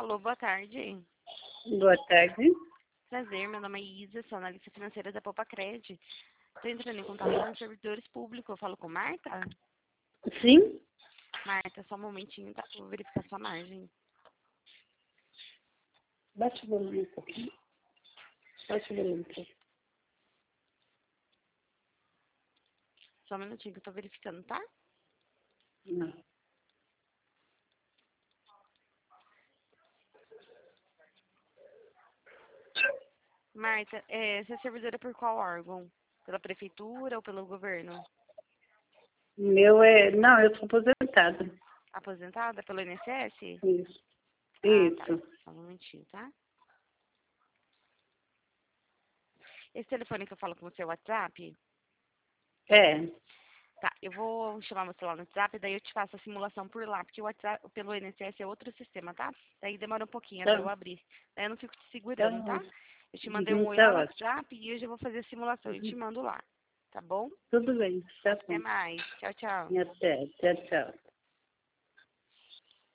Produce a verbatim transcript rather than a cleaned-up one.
Alô, boa tarde. Boa tarde. Prazer, meu nome é Isa, sou analista financeira da Popacred. Estou entrando em contato com os servidores públicos. Eu falo com Marta? Sim? Marta, só um momentinho, tá? Vou verificar sua margem. Baixa o volume um pouquinho. Baixa o volume um pouquinho. Só um minutinho que eu tô verificando, tá? Não. Marta, é, você é servidora por qual órgão? Pela prefeitura ou pelo governo? Meu é... Não, eu sou aposentada. Aposentada pelo I N S S? Isso. Ah, tá. Isso. Só um momentinho, tá? Esse telefone que eu falo com você é o WhatsApp? É. Tá, eu vou chamar meu celular no WhatsApp, daí eu te faço a simulação por lá, porque o WhatsApp, pelo I N S S é outro sistema, tá? Daí demora um pouquinho até eu Tá, abrir. Daí eu não fico te tá, segurando, tá? Eu te mandei um uhum, oi tá lá no ótimo. WhatsApp e hoje eu vou fazer a simulação e te Uhum. mando lá, tá bom? Tudo bem, tá Até bom. mais. Tchau, tchau. Até, tchau, tchau.